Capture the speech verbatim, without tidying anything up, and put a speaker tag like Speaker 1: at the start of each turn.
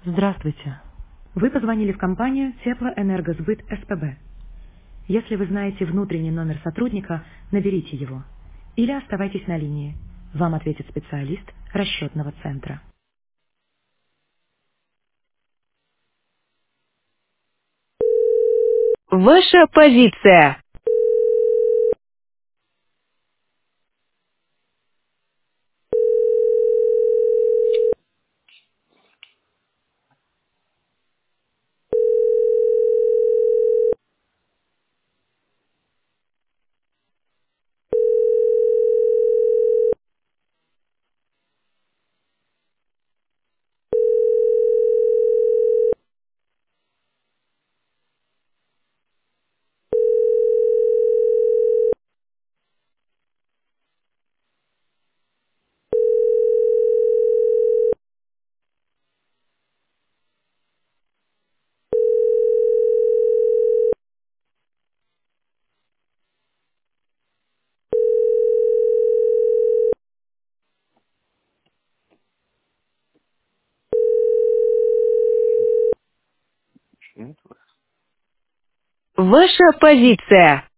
Speaker 1: Здравствуйте. Вы позвонили в компанию Теплоэнергосбыт СПБ. Если вы знаете внутренний номер сотрудника, наберите его. Или оставайтесь на линии. Вам ответит специалист расчетного центра. Ваша позиция. Ваша позиция.